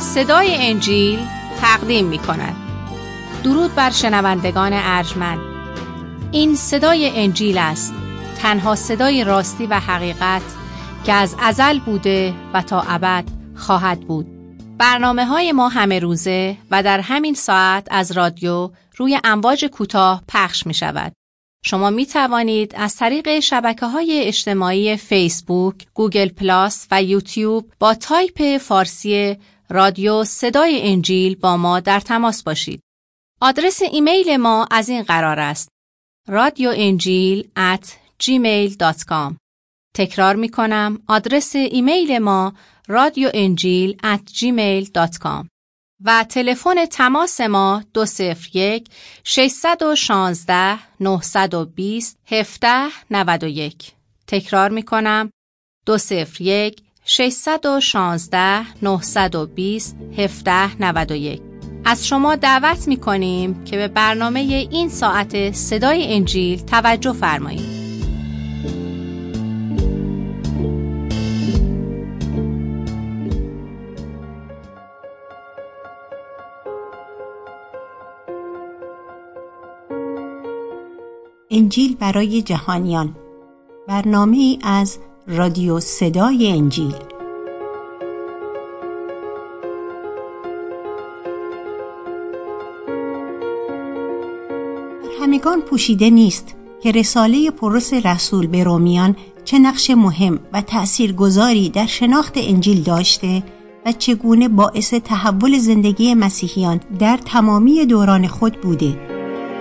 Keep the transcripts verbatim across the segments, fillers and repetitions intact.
صدای انجیل تقدیم می کند. درود بر شنوندگان ارجمند. این صدای انجیل است، تنها صدای راستی و حقیقت که از ازل بوده و تا ابد خواهد بود. برنامه های ما همه روزه و در همین ساعت از رادیو روی امواج کوتاه پخش می شود. شما می توانید از طریق شبکه‌های اجتماعی فیسبوک، گوگل پلاس و یوتیوب با تایپ فارسی رادیو صدای انجیل با ما در تماس باشید. آدرس ایمیل ما از این قرار است: رادیو انجیل ات جیمیل دات کام. تکرار می کنم، آدرس ایمیل ما رادیو انجیل ات جیمیل دات کام و تلفن تماس ما دو صفر یک ششصد و شانزده نهصد و بیست هفده نود و یک. تکرار می کنم، دو صفر یک ششصد و شانزده نهصد و بیست هفده نود و یک. از شما دعوت می کنیم که به برنامه این ساعت صدای انجیل توجه فرمایید. انجیل برای جهانیان، برنامه‌ای از رادیو صدای انجیل. همگان پوشیده نیست که رساله پولس رسول به رومیان چه نقش مهم و تأثیرگذاری در شناخت انجیل داشته و چگونه باعث تحول زندگی مسیحیان در تمامی دوران خود بوده.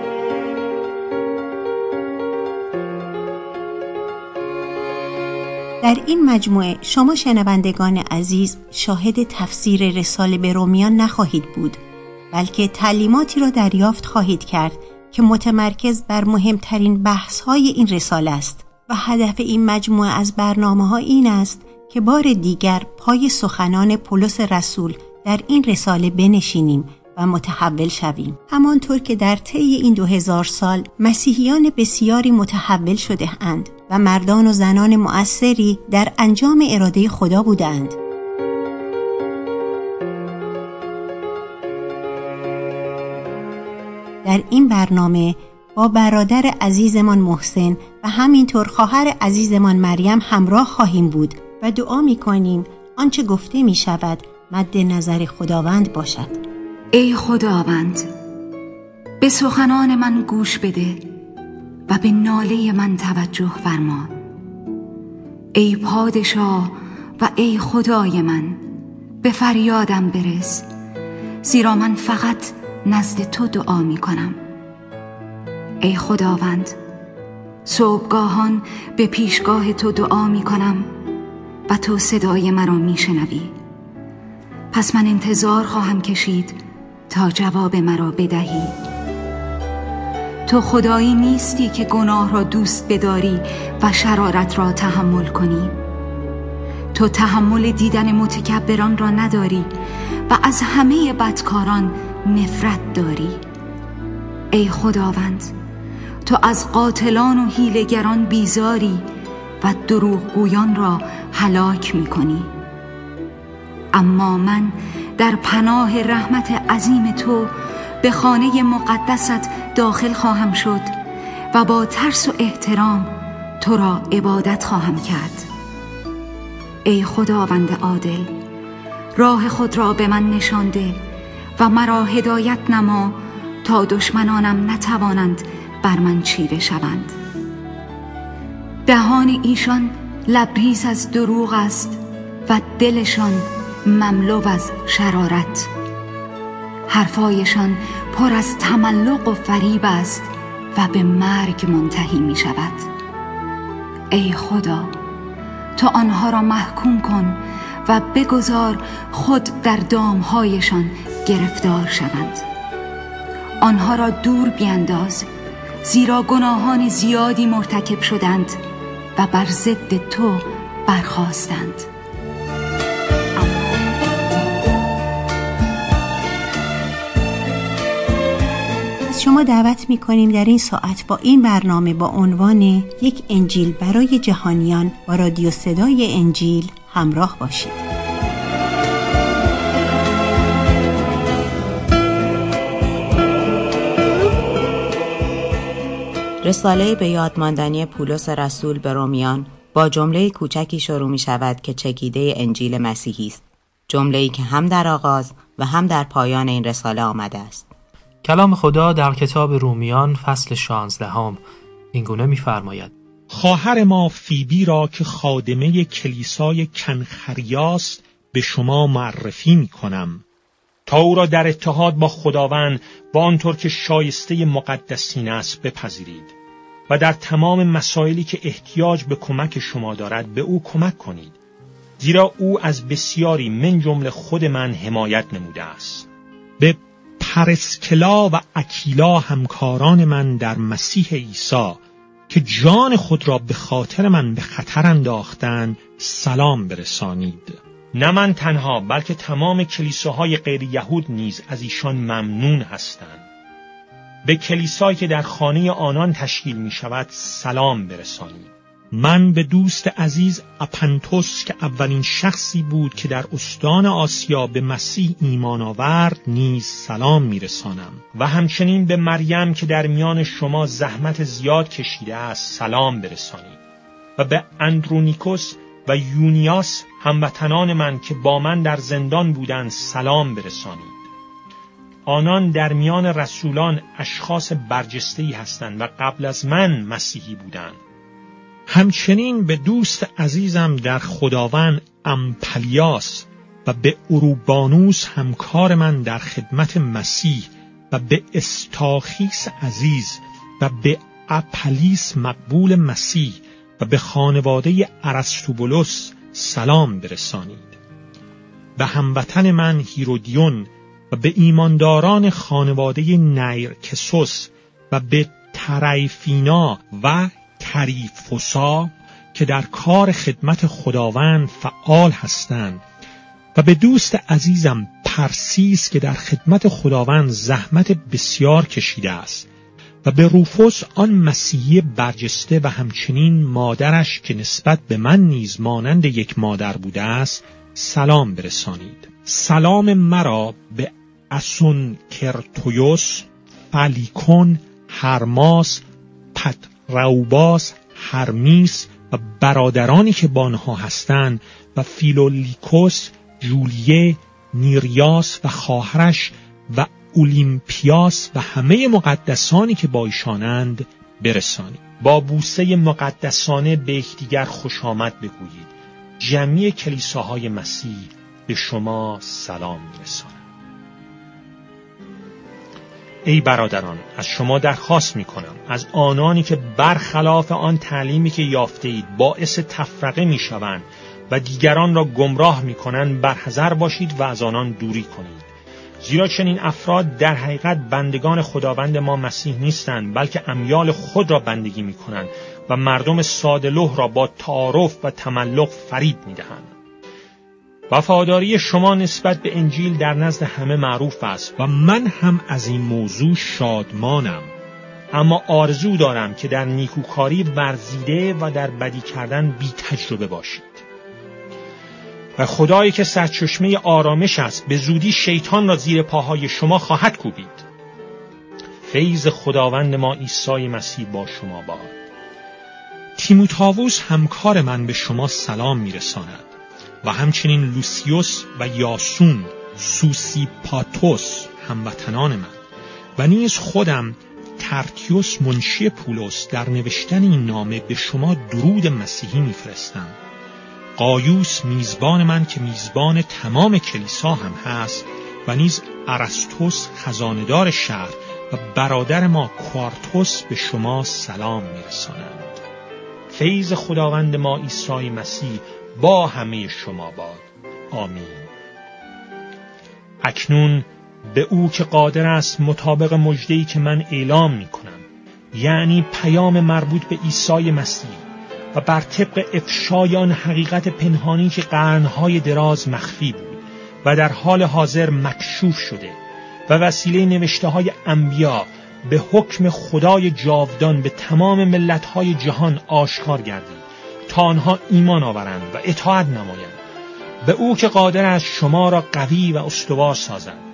در این مجموعه شما شنوندگان عزیز شاهد تفسیر رساله به رومیان نخواهید بود، بلکه تعلیماتی را دریافت خواهید کرد که متمرکز بر مهمترین بحث‌های این رساله است و هدف این مجموعه از برنامه‌ها این است که بار دیگر پای سخنان پولس رسول در این رساله بنشینیم و متحول شویم. همانطور که در طی این دو هزار سال مسیحیان بسیاری متحول شده اند و مردان و زنان مؤثری در انجام اراده خدا بودند. در این برنامه با برادر عزیزمان محسن و همینطور خواهر عزیزمان مریم همراه خواهیم بود و دعا می‌کنیم آنچه گفته می‌شود مد نظر خداوند باشد. ای خداوند، به سخنان من گوش بده و به ناله من توجه فرما. ای پادشاه و ای خدای من، به فریادم برس، زیرا من فقط نزد تو دعا می کنم. ای خداوند، صبحگاهان به پیشگاه تو دعا می کنم و تو صدای مرا می شنوی. پس من انتظار خواهم کشید تا جواب مرا بدهی. تو خدایی نیستی که گناه را دوست بداری و شرارت را تحمل کنی. تو تحمل دیدن متکبران را نداری و از همه بدکاران نفرت داری. ای خداوند، تو از قاتلان و حیله‌گران بیزاری و دروغگویان را هلاک می‌کنی. اما من در پناه رحمت عظیم تو به خانه مقدست داخل خواهم شد و با ترس و احترام تو را عبادت خواهم کرد. ای خداوند عادل، راه خود را به من نشانده و مرا هدایت نما تا دشمنانم نتوانند بر من چیره شوند. دهان ایشان لبریز از دروغ است و دلشان مملو از شرارت. حرفایشان پر از تملق و فریب است و به مرگ منتهی می شود. ای خدا، تو آنها را محکوم کن و بگذار خود در دامهایشان گرفتار شوند. آنها را دور بینداز، زیرا گناهان زیادی مرتکب شدند و بر ضد تو برخاستند. شما دعوت می‌کنیم در این ساعت با این برنامه با عنوان یک انجیل برای جهانیان با رادیو صدای انجیل همراه باشید. رساله به یادماندنی پولس رسول به رومیان با جمله کوچکی شروع می شود که چکیده انجیل مسیحی است. جمله‌ای که هم در آغاز و هم در پایان این رساله آمده است. کلام خدا در کتاب رومیان فصل شانزدهم اینگونه می‌فرماید: خواهر ما فیبی را که خادمه کلیسای کنخریاست به شما معرفی می‌کنم تا او را در اتحاد با خداوند و آنطور که شایسته مقدسین است بپذیرید و در تمام مسائلی که احتیاج به کمک شما دارد به او کمک کنید، زیرا او از بسیاری من جمله خود من حمایت نموده است. به پرسکلا و اکیلا همکاران من در مسیح عیسی که جان خود را به خاطر من به خطر انداختند سلام برسانید. نه من تنها بلکه تمام کلیساهای غیر یهود نیز از ایشان ممنون هستند. به کلیسایی که در خانه آنان تشکیل می شود سلام برسانید. من به دوست عزیز اپنتوس که اولین شخصی بود که در استان آسیا به مسیح ایمان آورد نیز سلام میرسانم و همچنین به مریم که در میان شما زحمت زیاد کشیده است سلام برسانید و به اندرونیکوس و یونیاس هموطنان من که با من در زندان بودند سلام برسانید. آنان در میان رسولان اشخاص برجسته‌ای هستند و قبل از من مسیحی بودند. همچنین به دوست عزیزم در خداوند امپلیاس و به اروبانوس همکار من در خدمت مسیح و به استاخیس عزیز و به اپلیس مقبول مسیح و به خانواده ارسطوبولس سلام برسانید. به هموطن من هیرودیون و به ایمانداران خانواده نیرکسوس و به تریفینا و تریفوسا که در کار خدمت خداوند فعال هستند و به دوست عزیزم پرسیس که در خدمت خداوند زحمت بسیار کشیده است و به روفوس آن مسیحی برجسته و همچنین مادرش که نسبت به من نیز مانند یک مادر بوده است سلام برسانید. سلام مرا به اسونکرتویوس، فلیکون، هرماس، پتروباس، هرمیس و برادرانی که با آنها هستند و فیلولیکوس، جولیه، نیریاس و خواهرش و اولیمپیاس و همه مقدسانی که با ایشانند برسانید. با بوسه مقدسانه به یکدیگر خوش آمد بگویید. جمعی کلیساهای مسیح به شما سلام می‌رسانند. ای برادران، از شما درخواست می‌کنم از آنانی که برخلاف آن تعلیمی که یافته‌اید باعث تفرقه می‌شوند و دیگران را گمراه می‌کنند برحذر باشید و از آنان دوری کنید. زیرا چنین افراد در حقیقت بندگان خداوند ما مسیح نیستند، بلکه امیال خود را بندگی می‌کنند و مردم ساده‌لوح را با تعارف و تملق فریب می‌دهند. وفاداری شما نسبت به انجیل در نزد همه معروف است و من هم از این موضوع شادمانم، اما آرزو دارم که در نیکوکاری ورزیده و در بدی کردن بی تجربه باشید. و خدایی که سرچشمه آرامش است به زودی شیطان را زیر پاهای شما خواهد کوبید. فیض خداوند ما عیسی مسیح با شما باد. تیموتائوس همکار من به شما سلام میرساند و همچنین لوسیوس و یاسون، سوسیپاتوس هموطنان من و نیز خودم ترتیوس منشی پولس در نوشتن این نامه به شما درود مسیحی میفرستم. قایوس میزبان من که میزبان تمام کلیسا هم هست و نیز ارسطوس خزاندار شهر و برادر ما کوارتوس به شما سلام میرسانند. فیض خداوند ما عیسی مسیح با همه شما باد. آمین. اکنون به او که قادر است مطابق مژده‌ای که من اعلام می کنم، یعنی پیام مربوط به عیسی مسیح و بر طبق افشای آن حقیقت پنهانی که قرنهای دراز مخفی بود و در حال حاضر مکشوف شده و وسیله نوشته های انبیا به حکم خدای جاودان به تمام ملت‌های جهان آشکار گردید تا آنها ایمان آورند و اطاعت نمایند. به او که قادر است شما را قوی و استوار سازد،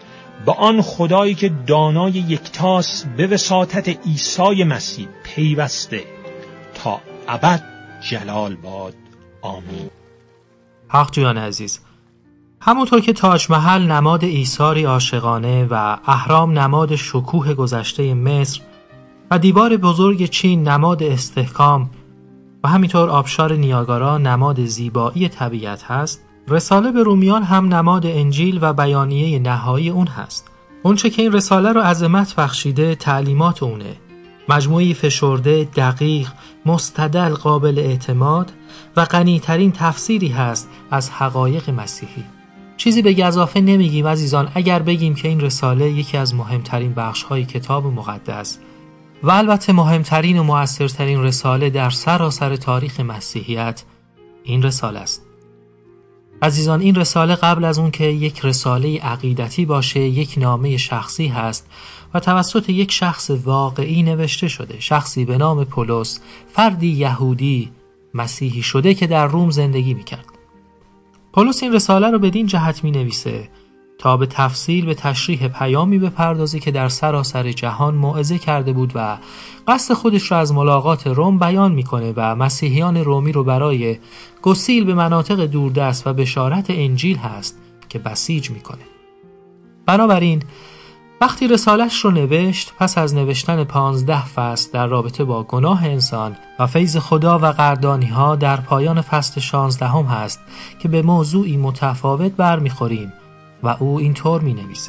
به آن خدایی که دانای یکتاست به وساطت عیسی مسیح پیوسته تا ابد جلال باد. آمین. حق جویان عزیز، همونطور که تاج محل نماد ایثاری عاشقانه و اهرام نماد شکوه گذشته مصر و دیوار بزرگ چین نماد استحکام و همینطور آبشار نیاگارا نماد زیبایی طبیعت هست، رساله به رومیان هم نماد انجیل و بیانیه نهایی اون هست. اونچه که این رساله رو عظمت بخشیده تعلیمات اونه، مجموعی فشرده، دقیق، مستدل، قابل اعتماد و غنی‌ترین تفسیری هست از حقایق مسیحی. چیزی به گزافه نمیگیم عزیزان اگر بگیم که این رساله یکی از مهمترین بخش‌های کتاب مقدس و البته مهمترین و مؤثرترین رساله در سراسر تاریخ مسیحیت این رساله است. عزیزان، این رساله قبل از اون که یک رساله عقیدتی باشه یک نامه شخصی هست و توسط یک شخص واقعی نوشته شده، شخصی به نام پولس، فردی یهودی مسیحی شده که در روم زندگی میکرد. پولس این رساله رو بدین جهت می نویسه تا به تفصیل به تشریح پیامی بپردازه که در سراسر جهان موعظه کرده بود و قصد خودش رو از ملاقات روم بیان میکنه و مسیحیان رومی رو برای گسیل به مناطق دوردست و بشارت انجیل هست که بسیج میکنه. بنابراین وقتی رسالش رو نوشت، پس از نوشتن پانزده فصل در رابطه با گناه انسان و فیض خدا و قدردانی ها، در پایان فصل شانزدهم هست که به موضوعی متفاوت برمیخوریم و او اینطور می نویسه: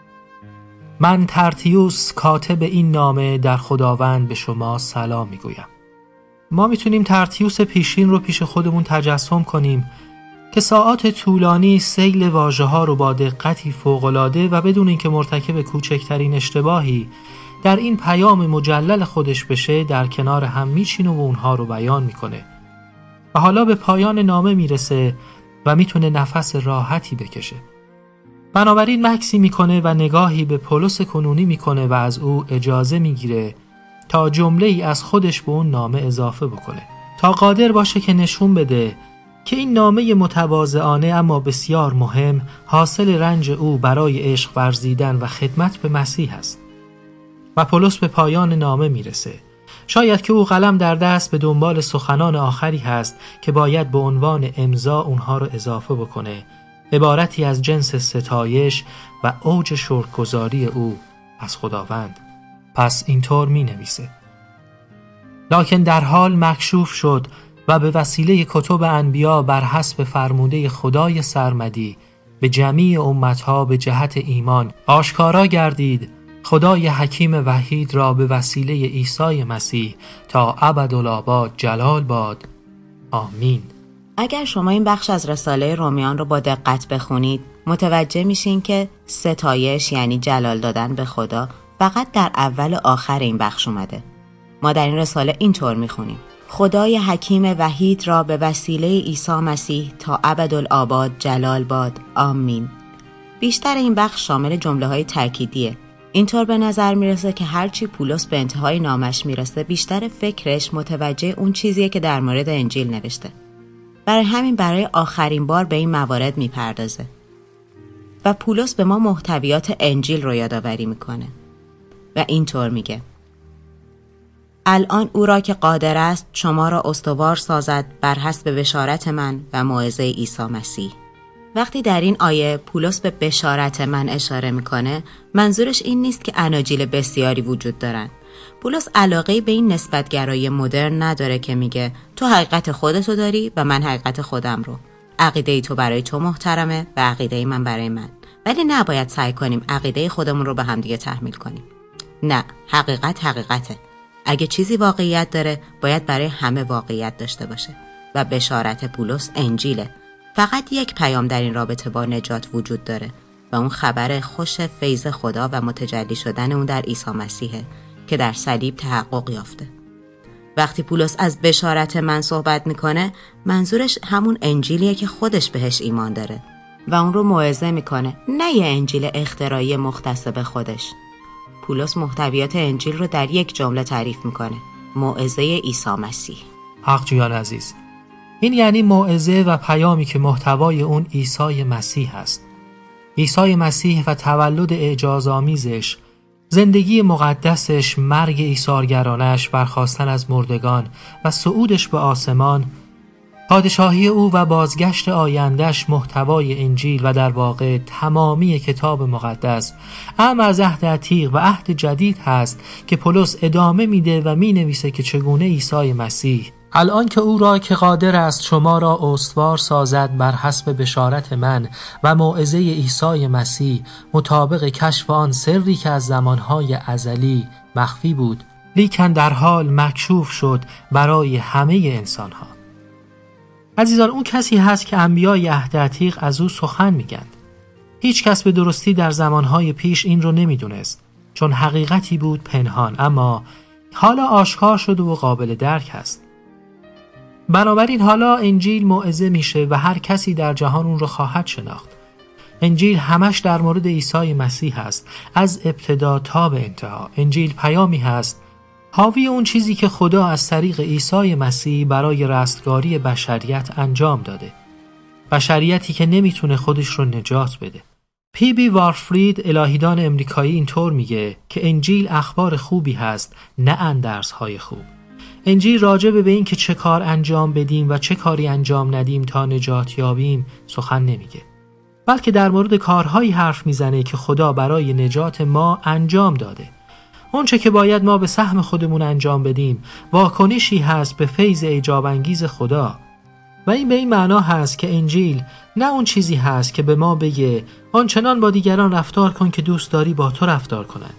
من ترتیوس کاتب این نامه در خداوند به شما سلام می گویم. ما میتونیم ترتیوس پیشین رو پیش خودمون تجسم کنیم که ساعات طولانی سیل واژه ها رو با دقتی فوق‌العاده و بدون اینکه مرتکب کوچکترین اشتباهی در این پیام مجلل خودش بشه در کنار هم میچینه و اونها رو بیان میکنه و حالا به پایان نامه میرسه و میتونه نفس راحتی بکشه. بنابراین مکسی میکنه و نگاهی به پولس کنونی میکنه و از او اجازه میگیره تا جمله ای از خودش به اون نامه اضافه بکنه تا قادر باشه که نشون بده که این نامه متواضعانه اما بسیار مهم حاصل رنج او برای عشق ورزیدن و خدمت به مسیح است. و پولس به پایان نامه میرسه. شاید که او قلم در دست به دنبال سخنان آخری هست که باید به عنوان امضا اونها رو اضافه بکنه، عبارتی از جنس ستایش و اوج شکرگزاری او از خداوند. پس اینطور می نویسه: لکن در حال مکشوف شد و به وسیله کتب انبیا بر حسب فرموده خدای سرمدی به جمیع امتها به جهت ایمان آشکارا گردید خدای حکیم وحید را به وسیله عیسی مسیح تا ابدالآباد جلال باد. آمین. اگر شما این بخش از رساله رومیان رو با دقت بخونید متوجه میشین که ستایش یعنی جلال دادن به خدا فقط در اول و آخر این بخش اومده. ما در این رساله اینطور میخونیم: خدای حکیم وحید را به وسیله عیسی مسیح تا ابدالآباد جلال باد. آمین. بیشتر این بخش شامل جمله های تأکیدیه. اینطور به نظر میرسه که هرچی پولس به انتهای نامش میرسه بیشتر فکرش متوجه اون چیزیه که در مورد انجیل نوشته. برای همین برای آخرین بار به این موارد میپردازه و پولس به ما محتویات انجیل رو یادآوری میکنه و اینطور میگه: الان او را که قادر است شما را استوار سازد بر حسب بشارت من و موعظه عیسی مسیح. وقتی در این آیه پولس به بشارت من اشاره میکنه، منظورش این نیست که اناجیل بسیاری وجود دارن. پولس علاقه به این نسبتگرایی مدرن نداره که میگه تو حقیقت خودتو داری و من حقیقت خودم رو. عقیده تو برای تو محترمه و عقیده من برای من. ولی نباید سعی کنیم عقیده خودمون رو به هم دیگه تحمیل کنیم. نه، حقیقت حقیقته. اگه چیزی واقعیت داره باید برای همه واقعیت داشته باشه و بشارت پولس انجیله. فقط یک پیام در این رابطه با نجات وجود داره و اون خبر خوش فیض خدا و متجلی شدن اون در عیسی مسیحه که در صلیب تحقق یافته. وقتی پولس از بشارت من صحبت میکنه منظورش همون انجیلیه که خودش بهش ایمان داره و اون رو موعظه میکنه، نه یه انجیل اختراعی مختص به خودش. پولس محتویات انجیل رو در یک جمله تعریف میکنه: موعظه عیسی مسیح. حق جویان عزیز، این یعنی موعظه و پیامی که محتوای اون عیسی مسیح است. عیسی مسیح و تولد اعجازآمیزش، زندگی مقدسش، مرگ ایثارگرانش، برخاستن از مردگان و صعودش به آسمان، پادشاهی او و بازگشت آیندهش محتوای انجیل و در واقع تمامی کتاب مقدس، اما از عهد عتیق و عهد جدید هست که پولس ادامه میده و مینویسه که چگونه عیسی مسیح الان که او را که قادر است شما را استوار سازد بر حسب بشارت من و موعظه عیسی مسیح مطابق کشف آن سری که از زمانهای ازلی مخفی بود، لیکن در حال مکشوف شد برای همه انسانها. عزیزان، اون کسی هست که انبیای عهد عتیق از او سخن میگند. هیچ کس به درستی در زمانهای پیش این رو نمیدونست، چون حقیقتی بود پنهان، اما حالا آشکار شد و قابل درک است. بنابراین حالا انجیل موعظه میشه و هر کسی در جهان اون رو خواهد شناخت. انجیل همش در مورد عیسی مسیح است، از ابتدا تا به انتها. انجیل پیامی هست حاوی اون چیزی که خدا از طریق عیسی مسیح برای رستگاری بشریت انجام داده. بشریتی که نمیتونه خودش رو نجات بده. پی بی وارفرید، الهیدان امریکایی، اینطور میگه که انجیل اخبار خوبی هست، نه اندرزهای خوب. انجیل راجع به این که چه کار انجام بدیم و چه کاری انجام ندیم تا نجات یابیم سخن نمیگه، بلکه در مورد کارهایی حرف میزنه که خدا برای نجات ما انجام داده. اون چه که باید ما به سهم خودمون انجام بدیم واکنشی هست به فیض ایجاب انگیز خدا. و این به این معنا هست که انجیل نه اون چیزی هست که به ما بگه آنچنان با دیگران رفتار کن که دوست داری با تو رفتار کنند،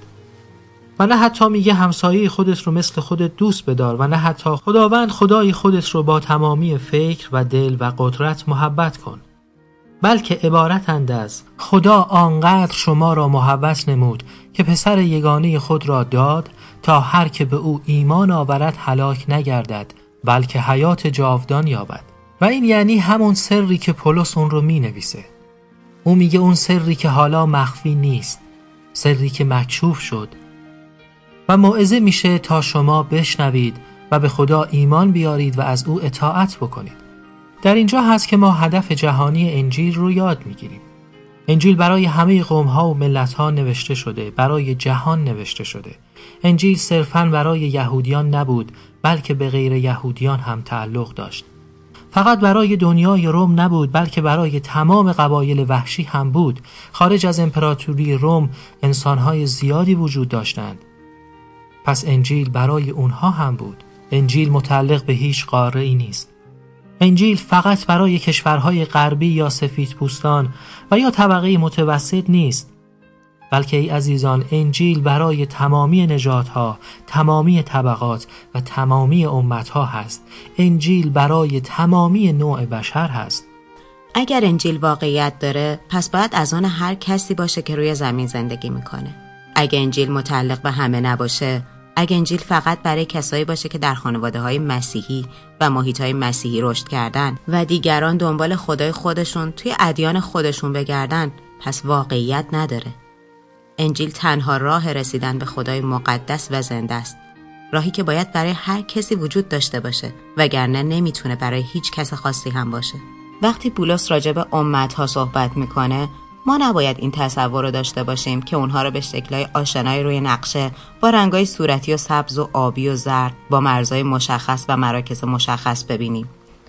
و نه حتی میگه همسایه خودت رو مثل خودت دوست بدار، و نه حتی خداوند خدای خودت رو با تمامی فکر و دل و قدرت محبت کن، بلکه عبارتند از خدا آنقدر شما را محبت نمود که پسر یگانه خود را داد تا هر که به او ایمان آورد هلاک نگردد بلکه حیات جاودان یابد. و این یعنی همون سری که پولس اون رو می نویسه. او میگه اون سری که حالا مخفی نیست، سری که مکشوف شد و موعظه میشه تا شما بشنوید و به خدا ایمان بیارید و از او اطاعت بکنید. در اینجا هست که ما هدف جهانی انجیل رو یاد میگیریم. انجیل برای همه قوم‌ها و ملت‌ها نوشته شده، برای جهان نوشته شده. انجیل صرفاً برای یهودیان نبود، بلکه به غیر یهودیان هم تعلق داشت. فقط برای دنیای روم نبود، بلکه برای تمام قبایل وحشی هم بود. خارج از امپراتوری روم انسان‌های زیادی وجود داشتند. پس انجیل برای اونها هم بود. انجیل متعلق به هیچ قاره‌ای نیست. انجیل فقط برای کشورهای غربی یا سفیدپوستان و یا طبقه متوسط نیست، بلکه ای عزیزان، انجیل برای تمامی نژادها، تمامی طبقات و تمامی امتها هست. انجیل برای تمامی نوع بشر هست. اگر انجیل واقعیت داره، پس باید از آن هر کسی باشه که روی زمین زندگی میکنه. اگه انجیل متعلق به همه نباشه، اگه انجیل فقط برای کسایی باشه که در خانواده‌های مسیحی و محیط‌های مسیحی رشد کردن و دیگران دنبال خدای خودشون توی ادیان خودشون بگردن، پس واقعیت نداره. انجیل تنها راه رسیدن به خدای مقدس و زنده است. راهی که باید برای هر کسی وجود داشته باشه، وگرنه نمیتونه برای هیچ کس خاصی هم باشه. وقتی پولس راجع به امت‌ها صحبت میکنه، ما نباید این تصور رو داشته باشیم که اونها رو به شکل‌های آشنای روی نقشه با رنگ‌های صورتی و سبز و آبی و زرد با مرزهای مشخص و مراکز مشخص ببینیم.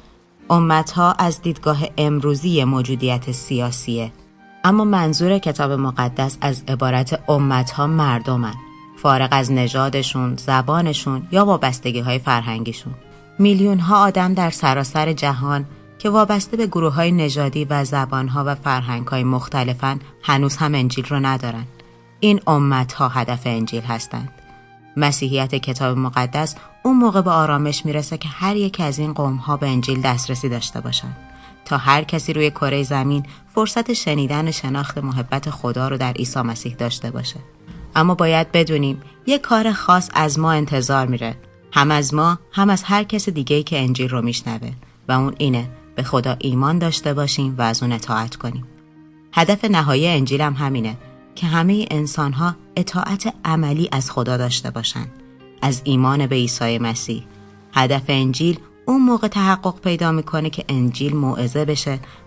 امت‌ها از دیدگاه امروزی موجودیت سیاسیه، اما منظور کتاب مقدس از عبارت امت‌ها مردمن، فارغ از نژادشون، زبانشون یا وابستگی‌های فرهنگیشون. میلیون‌ها آدم در سراسر جهان که وابسته به گروه‌های نژادی و زبان‌ها و فرهنگ‌های مختلفن هنوز هم انجیل رو ندارن. این امت‌ها هدف انجیل هستند. مسیحیت کتاب مقدس اون موقع به آرامش میرسه که هر یک از این قوم‌ها به انجیل دسترسی داشته باشن، تا هر کسی روی کره زمین فرصت شنیدن و شناخت محبت خدا رو در عیسی مسیح داشته باشه. اما باید بدونیم یک کار خاص از ما انتظار میره، هم از ما هم از هر کس دیگه‌ای که انجیل رو میشنوه، و اون اینه به خدا ایمان داشته باشیم و از اون اطاعت کنیم. هدف نهایی انجیل هم همینه که همه انسان‌ها اطاعت عملی از خدا داشته باشن، از ایمان به عیسی مسیح. هدف انجیل اون موقع تحقق پیدا میکنه که انجیل موعظه بشه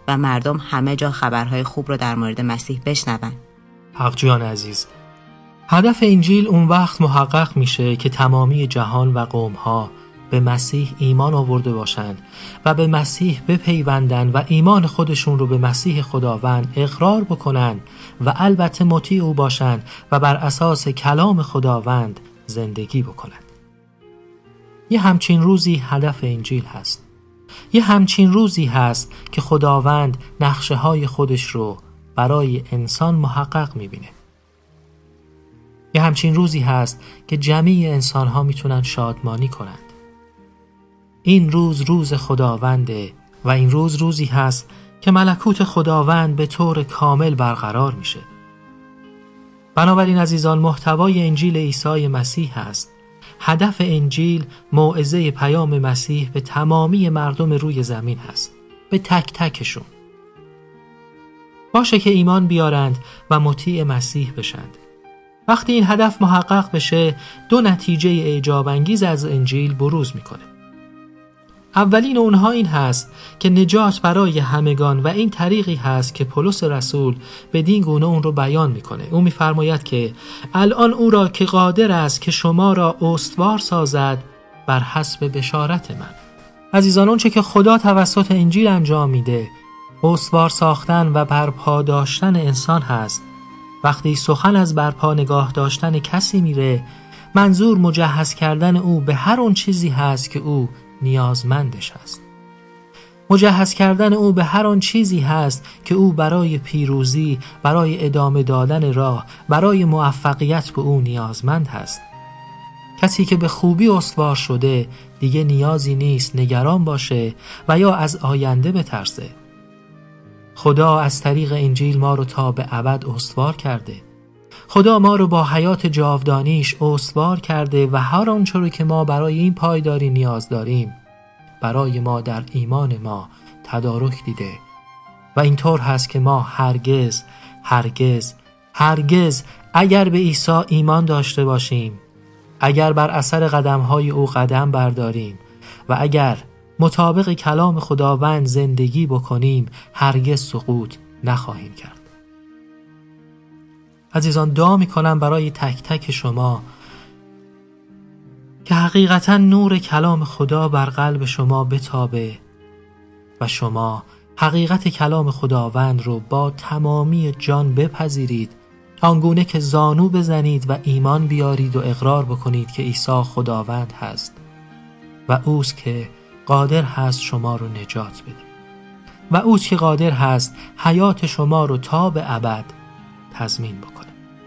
و مردم همه جا خبرهای خوب رو در مورد مسیح بشنون. حقجویان عزیز، هدف انجیل اون وقت محقق میشه که تمامی جهان و قوم‌ها به مسیح ایمان آورده باشند و به مسیح بپیوندند و ایمان خودشون رو به مسیح خداوند اقرار بکنند و البته مطیع او باشند و بر اساس کلام خداوند زندگی بکنند. یه همچین روزی هدف انجیل هست. یه همچین روزی هست که خداوند نقشه های خودش رو برای انسان محقق میبینه. یه همچین روزی هست که جمیع انسان ها میتونن شادمانی کنند. این روز روز خداونده و این روز روزی هست که ملکوت خداوند به طور کامل برقرار میشه. بنابراین عزیزان، محتوای انجیل عیسی مسیح هست. هدف انجیل موعظه پیام مسیح به تمامی مردم روی زمین هست، به تک تکشون. باشه که ایمان بیارند و مطیع مسیح بشند. وقتی این هدف محقق بشه، دو نتیجه اعجاب انگیز از انجیل بروز میکنه. اولین اونها این هست که نجات برای همگان و این طریقی هست که پولس رسول بدین گونه اون رو بیان میکنه. او میفرماید که الان او را که قادر است که شما را استوار سازد بر حسب بشارت من. عزیزان، اون چه که خدا توسط انجیل انجام میده استوار ساختن و برپا داشتن انسان هست. وقتی سخن از برپا نگاه داشتن کسی میره، منظور مجهز کردن او به هر اون چیزی هست که او نیازمندش هست. مجهز کردن او به هر آن چیزی هست که او برای پیروزی، برای ادامه دادن راه، برای موفقیت به او نیازمند هست. کسی که به خوبی استوار شده دیگه نیازی نیست نگران باشه و یا از آینده بترسه. خدا از طریق انجیل ما رو تا به ابد استوار کرده. خدا ما رو با حیات جاودانیش استوار کرده و هر آنچه رو که ما برای این پایداری نیاز داریم برای ما در ایمان ما تدارک دیده و اینطور هست که ما هرگز هرگز هرگز اگر به عیسی ایمان داشته باشیم، اگر بر اثر قدم‌های او قدم برداریم و اگر مطابق کلام خداوند زندگی بکنیم، هرگز سقوط نخواهیم کرد. عزیزان، دعا می‌کنم برای تک تک شما که حقیقتاً نور کلام خدا بر قلب شما بتابه و شما حقیقت کلام خداوند رو با تمامی جان بپذیرید، آنگونه که زانو بزنید و ایمان بیارید و اقرار بکنید که عیسی خداوند هست و اوست که قادر هست شما رو نجات بده و اوست که قادر هست حیات شما رو تا به ابد تضمین بکنه.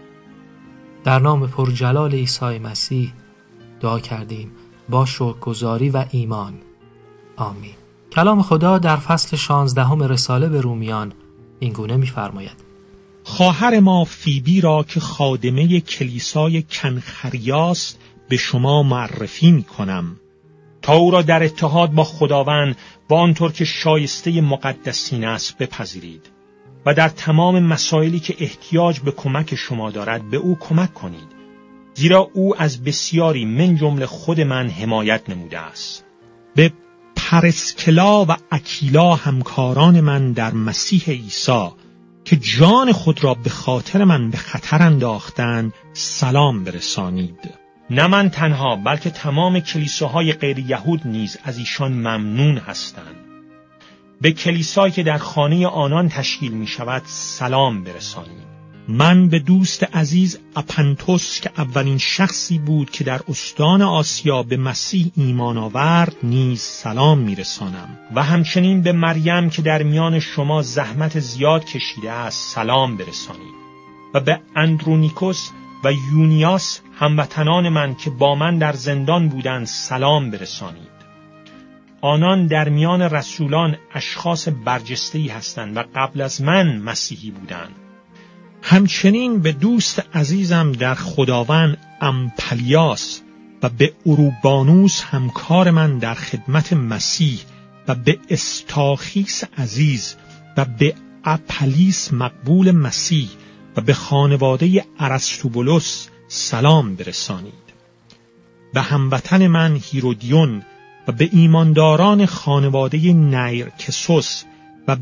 در نام پرجلال عیسی مسیح دعا کردیم با شکرگزاری و ایمان. آمین. کلام خدا در فصل شانزدهم رساله به رومیان این گونه می‌فرماید: خواهر ما فیبی را که خادمه کلیسای کنخریاست به شما معرفی می‌کنم تا او را در اتحاد با خداوند و آنطور که شایسته مقدسین است بپذیرید و در تمام مسائلی که احتیاج به کمک شما دارد به او کمک کنید، زیرا او از بسیاری من جمله خود من حمایت نموده است. به پرسکلا و اکیلا همکاران من در مسیح عیسی که جان خود را به خاطر من به خطر انداختند سلام برسانید. نه من تنها بلکه تمام کلیساهای غیر یهود نیز از ایشان ممنون هستند. به کلیسایی که در خانه آنان تشکیل می شود سلام برسانید. من به دوست عزیز اپنتوس که اولین شخصی بود که در استان آسیا به مسیح ایمان آورد نیز سلام می رسانم و همچنین به مریم که در میان شما زحمت زیاد کشیده است سلام برسانید و به اندرونیکوس و یونیاس هموطنان من که با من در زندان بودند سلام برسانید. آنان در میان رسولان اشخاص برجسته‌ای هستند و قبل از من مسیحی بودند. همچنین به دوست عزیزم در خداوند امپلیاس و به اروبانوس همکار من در خدمت مسیح و به استاخیس عزیز و به اپلیس مقبول مسیح و به خانواده ارسطوبولس سلام برسانید. به هموطن من هیرودیون و به ایمانداران خانواده نیرکسوس و به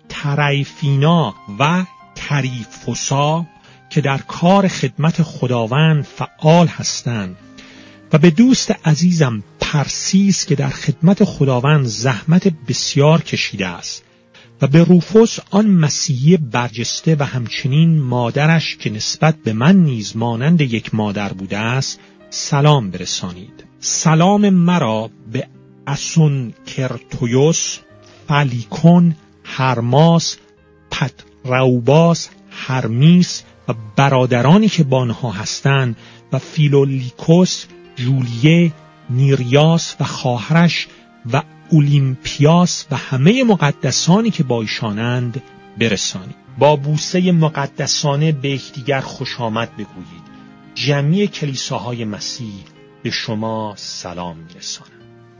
تریفینا و تریفوسا که در کار خدمت خداوند فعال هستند و به دوست عزیزم پرسیس که در خدمت خداوند زحمت بسیار کشیده است و به روفوس آن مسیحی برجسته و همچنین مادرش که نسبت به من نیز مانند یک مادر بوده است سلام برسانید. سلام مرا به اسونکرتویوس، فلیکون، هرماس، پتروباس، هرمیس و برادرانی که با آنها هستند و فیلولیکوس، جولیه، نیریاس و خواهرش و اولیمپیاس و همه مقدسانی که با ایشانند برسانید. با بوسه مقدسانه به یکدیگر خوش آمد بگویید. جمعی کلیساهای مسیح به شما سلام می‌رسانند.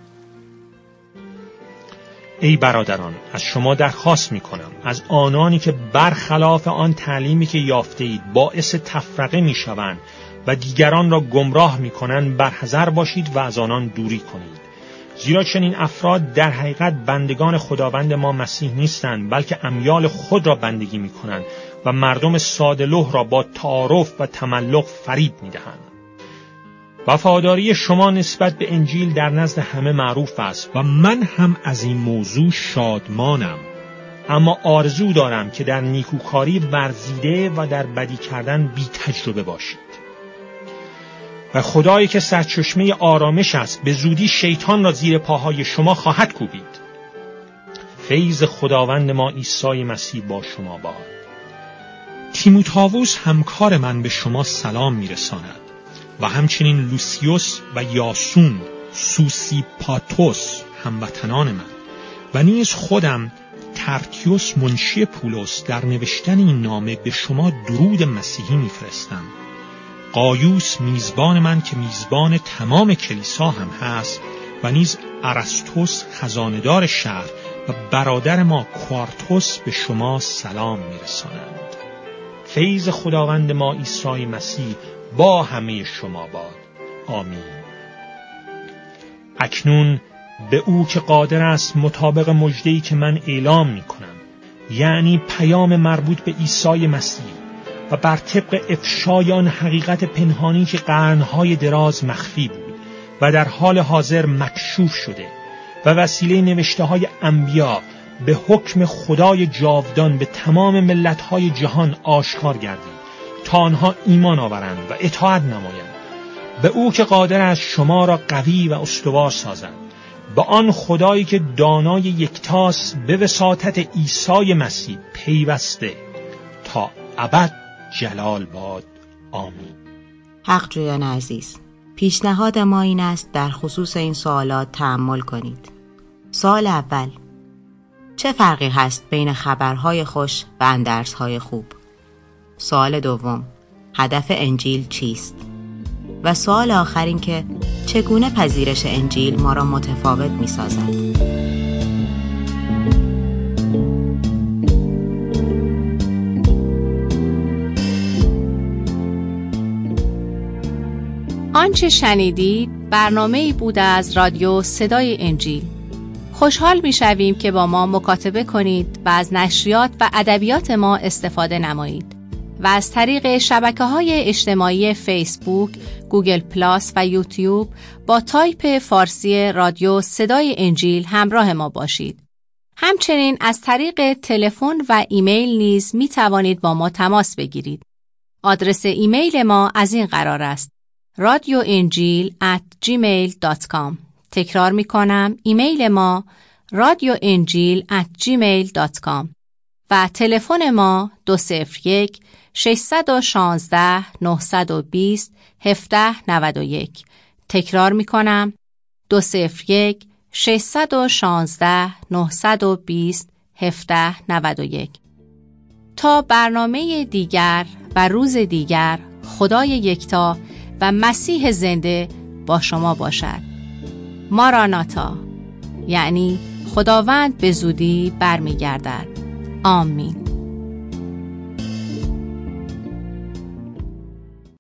ای برادران، از شما درخواست می‌کنم از آنانی که برخلاف آن تعلیمی که یافته اید باعث تفرقه می‌شوند و دیگران را گمراه می‌کنند برحذر باشید و از آنان دوری کنید. زیرا چنین افراد در حقیقت بندگان خداوند ما مسیح نیستند، بلکه امیال خود را بندگی می‌کنند و مردم ساده‌لوح را با تعارف و تملق فریب می‌دهند. وفاداری شما نسبت به انجیل در نزد همه معروف است و من هم از این موضوع شادمانم، اما آرزو دارم که در نیکوکاری ورزیده و در بدی کردن بی تجربه باشید. و خدایی که سرچشمه آرامش است به زودی شیطان را زیر پاهای شما خواهد کوبید. فیض خداوند ما عیسی مسیح با شما باد. تیموتائوس همکار من به شما سلام میرساند و همچنین لوسیوس و یاسون، سوسیپاتوس هموطنان من و نیز خودم ترتیوس منشی پولس در نوشتن این نامه به شما درود مسیحی میفرستم. قایوس میزبان من که میزبان تمام کلیسا هم هست و نیز ارسطوس خزاندار شهر و برادر ما کوارتوس به شما سلام میرسانند. فیض خداوند ما عیسی مسیح با همه شما باد. آمین. اکنون به او که قادر است مطابق مژده‌ای که من اعلام میکنم، یعنی پیام مربوط به عیسی مسیح و بر طبق افشای آن حقیقت پنهانی که قرنهای دراز مخفی بود و در حال حاضر مکشوف شده و وسیله نوشته های انبیا به حکم خدای جاودان به تمام ملت‌های جهان آشکار گردید تا آنها ایمان آورند و اطاعت نمایند. به او که قادر است شما را قوی و استوار سازد، به آن خدایی که دانای یکتاست به وساطت عیسی مسیح پیوسته تا ابد جلال باد. آمین. حق جویان عزیز، پیشنهاد ما این است در خصوص این سوالات تأمل کنید. سوال اول: چه فرقی هست بین خبرهای خوش و اندرسهای خوب؟ سوال دوم: هدف انجیل چیست؟ و سوال آخر این که چگونه پذیرش انجیل ما را متفاوت می سازد؟ آنچه شنیدید برنامه‌ای بود از رادیو صدای انجیل. خوشحال می‌شویم که با ما مکاتبه کنید و از نشریات و ادبیات ما استفاده نمایید و از طریق شبکه‌های اجتماعی فیسبوک، گوگل پلاس و یوتیوب با تایپ فارسی رادیو صدای انجیل همراه ما باشید. همچنین از طریق تلفن و ایمیل نیز می توانید با ما تماس بگیرید. آدرس ایمیل ما از این قرار است: رادیو انجیل ات جیمیل دات کام. تکرار می کنم، ایمیل ما رادیو انجیل ات جیمیل دات کام و تلفن ما دو صفر یک شش یک شش نه دو صفر هفت نه یک. تکرار می کنم، دو صفر یک شش یک شش نه دو صفر هفت نه یک. تا برنامه دیگر و روز دیگر، خدای یکتا و مسیح زنده با شما باشد. ماراناتا، یعنی خداوند به زودی برمیگردد. آمین.